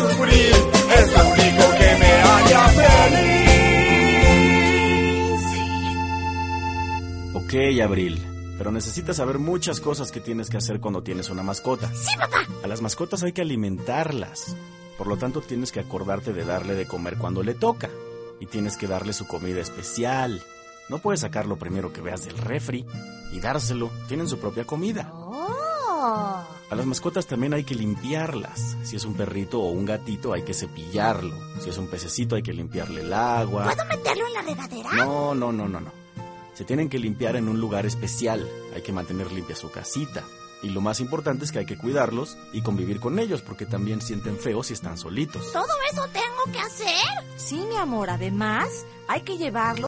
sufrir, es lo único que me haría feliz. Ok, Abril, pero necesitas saber muchas cosas que tienes que hacer cuando tienes una mascota. ¡Sí, papá! A las mascotas hay que alimentarlas. Por lo tanto, tienes que acordarte de darle de comer cuando le toca. Y tienes que darle su comida especial. No puedes sacar lo primero que veas del refri y dárselo. Tienen su propia comida. ¡Oh! A las mascotas también hay que limpiarlas. Si es un perrito o un gatito, hay que cepillarlo. Si es un pececito, hay que limpiarle el agua. ¿Puedo meterlo en la regadera? No. Se tienen que limpiar en un lugar especial. Hay que mantener limpia su casita. Y lo más importante es que hay que cuidarlos y convivir con ellos, porque también sienten feo si están solitos. ¿Todo eso tengo que hacer? Sí, mi amor, además hay que llevarlo